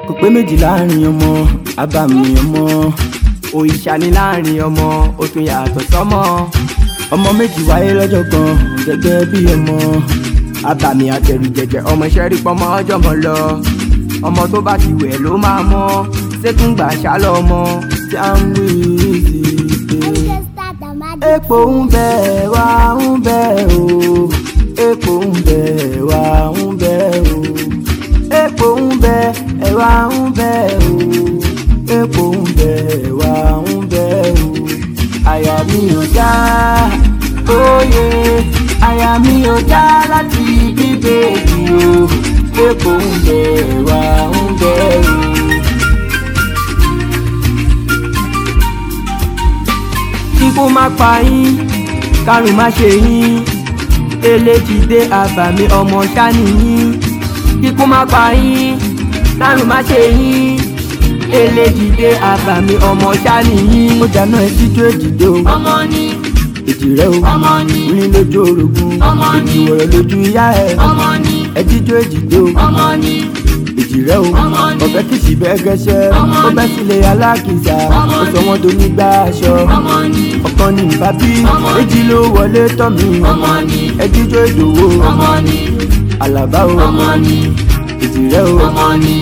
kò pé méjì láàrin ọmọ abàmì ọmọ òrìṣà ni láàrin ọmọ ó tún yàtọ̀ sọ́mọ ọmọ méjì wáyé lọ́jọ́ kan gẹ́gẹ́ bí ọmọ abàmì àtẹ̀rù jẹ̀jẹ̀ ọmọ ṣẹ́rí pọ́mọ ọjọ́ mọ́ lọ ọmọ tó bá ti wẹ̀ ló máa mọ́ sékún gbà ṣálọ ọmọ tí a ń wí sí i. Epo ń bẹ wá ń bẹ o epo ń bẹ wá ń bẹ o epo ń bẹ ẹwà ń bẹ o epo ń bẹ ẹwà ń bẹ o àyà mi ò já òye àyà mi ò já láti bíbélì o epo ń bẹ ẹwà ń bẹ o. Kíkú má pa yín kárùn má ṣe yín eléjìdé àbàmì ọmọ ṣáni yín. Kíkú má pa yín kárùn má ṣe yín eléjìdé àbàmì ọmọ ṣáni yín. Ó dáná ẹ jíjó èjìdé o ọmọ ni èjì rẹ o ọmọ ni orin lójú orogún ọmọ ni èjì ọ̀rọ̀ lójú ìyá ẹ ọmọ ni ẹ jíjó èjìdé o ọmọ ni èjì rẹ o ọmọ ni ọ̀fẹ́ kìsì bẹ́ẹ̀ gẹ́sẹ́ ọmọ ó ni bẹ́ sílé alákìsà ọmọ ó sọ wọ́n tó nígbà aṣọ ọmọ ni ọ̀kan ní bábí ọmọ ni méjì ló wọlé tọ́ mi ọmọ ni ẹ jíjó ìdòwò ọmọ ni àlàbá o ọmọ ni èjì rẹ o ọmọ ni.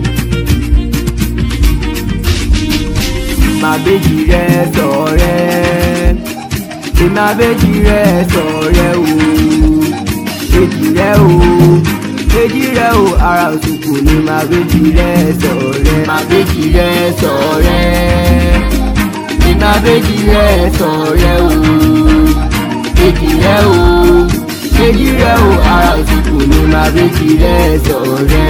má bèjì rẹ ṣọ̀rẹ́ má bèjì rẹ ṣọ̀rẹ́ o èjì rẹ o èjì rẹ o ara òṣùkù ni má bèjì rẹ ṣọ̀rẹ́ má bèjì rẹ ṣọ̀rẹ́ má bèjì rẹ ṣọ̀rẹ́ o èjì rẹ o èjì rẹ o ara òṣùkù ni má bèjì rẹ ṣọ̀rẹ́.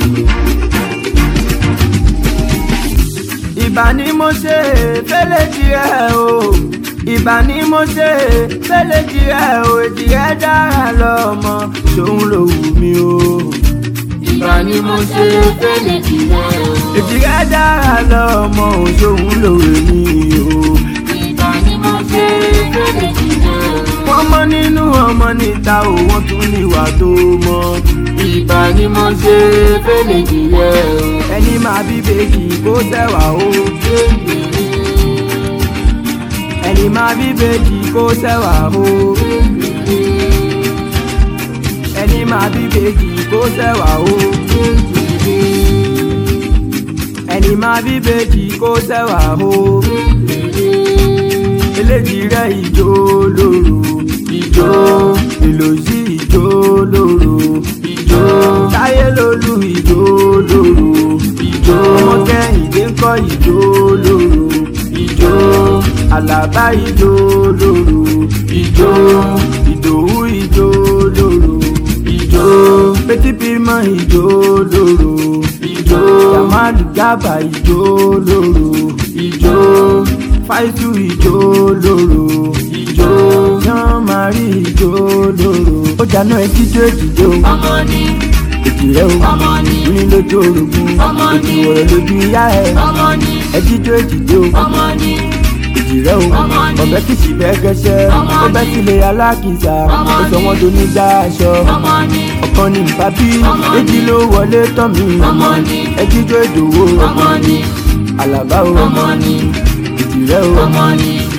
Ìbà ni mo ṣe fẹ́lẹ́ tirẹ̀ o ìbà ni mo ṣe fẹ́lẹ́ tirẹ̀ o èjì rẹ̀ dára lọ́mọ ṣòun ló wù mí o. Ìbà ni mo ṣe fẹ́lẹ́ tirẹ̀ o èjì rẹ̀ dára lọ́mọ ṣòun ló wù mí o. ìbà ni mo ṣe fẹ́lẹ́ tirẹ̀ o. Wọ́n mọ́ nínú ọmọ níta o wọ́n tún níwà tó mọ́. Ìbà ni mo ṣe fẹ́lẹ́ tirẹ̀ o. Ẹni máa bí bèjì kó ṣẹ̀wà o. Ẹni máa bí bèjì kó ṣẹ̀wà o. Ẹni máa bí bèjì kó ṣẹ̀wà o. Ẹni máa bí bèjì kó ṣẹ̀wà o. Eléjì rẹ̀ ìjó lóru ìjó ìlòsí ìjó lóru ìjó táyé lólú ìjó lóru ìjó ọmọ kẹ́hìndé ń kọ́ ìjó lóru ìjó àlàbá ìjó lóru ìjó ìdòwú ìjó lóru ìjó pétípímọ́ ìjó lóru ìjó jamalu gaba ìjó lóru ìjó fáìsù ìjó lóru ìjó yan mari ìjó lóru. Ó dáná ẹ jíjó èjìdé o ọmọ ni èjì rẹ o ọmọ ni orin lójú orogún ọmọ ni èjì ọ̀rọ̀ lójú ìyá ẹ ọmọ ni ẹ jíjó èjìdé o ọmọ ni èjì rẹ o ọmọ ni ọ̀fẹ́ kìsì bẹ́ẹ̀ gẹ́sẹ́ ọmọ ó bẹ́ ni sílé alákìsà ọmọ ó sọ wọ́n tó nígbà aṣọ ọmọ ni ọ̀kan ní bábí ọmọ méjì ló wọlé tọ́ mi ọmọ ni ẹ jíjó ìdòwò ọmọ ni àlàbá o ọmọ ni èjì rẹ o ọmọ ni.